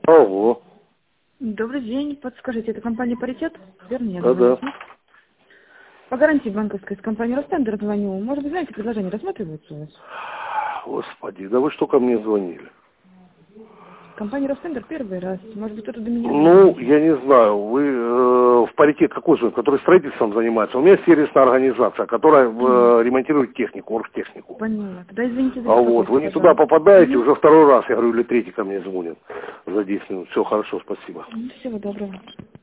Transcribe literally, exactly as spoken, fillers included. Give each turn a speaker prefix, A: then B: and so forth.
A: Алло.
B: Добрый день. Подскажите, это компания «Паритет»? Вернее,
A: Да, да.
B: По гарантии банковской с компании «Ростендер» звоню. Может быть, знаете, предложения рассматриваются у вас?
A: Господи, да вы что ко мне звонили?
B: Компания «Ростендер» первый раз. Может быть, кто-то до меня
A: Ну,
B: звонит.
A: я не знаю, вы э, в паритет какой звонит, который строительством занимается? У меня есть сервисная организация, которая э, ремонтирует технику, оргтехнику.
B: Поняла. Тогда извините за
A: А вот,
B: беспокойство,
A: вы не туда
B: пожалуйста.
A: попадаете,
B: Угу.
A: уже второй раз, я говорю, или третий ко мне звонит за десять минут. Все хорошо, спасибо.
B: Всего доброго.